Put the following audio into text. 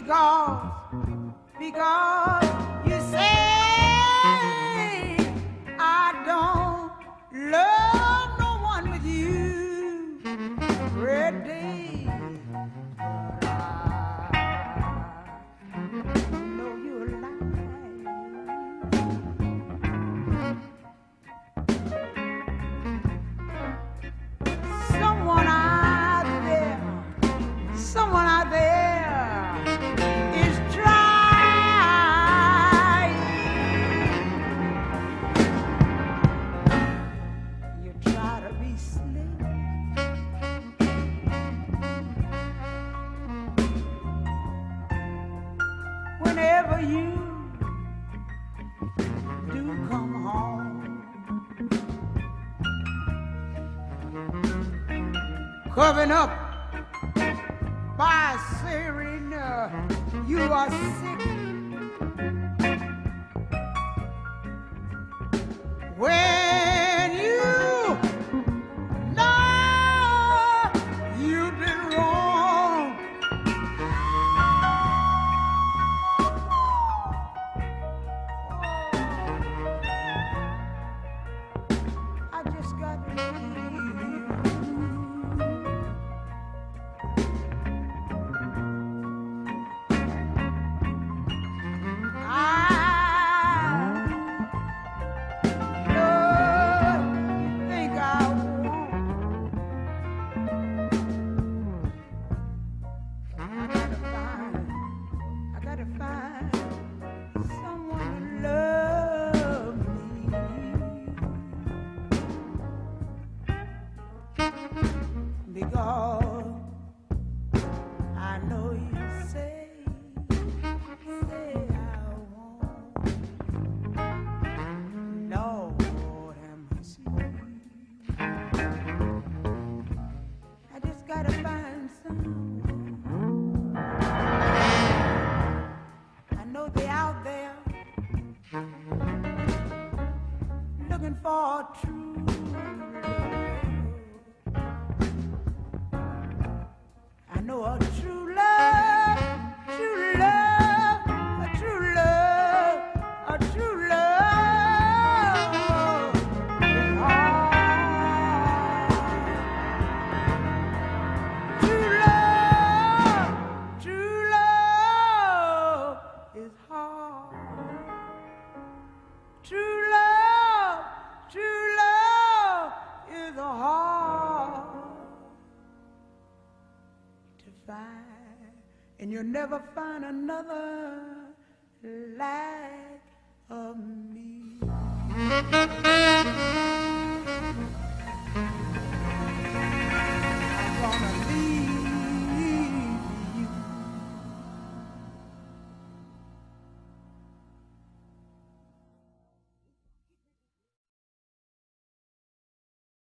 because you say I don't love no one with you. Red day, but I know you're lying. Someone out there is trying. You try to be slick, whenever you do come home. Covering up by saying you are sick. When you know you did wrong, I just got to leave. Because I know you say I won't. Lord have mercy. I just gotta find someone. I know they're out there looking for true. I know a true love, true love, a true love, a true love is hard. True love is hard. True love is hard to find, and you'll never find another like of me.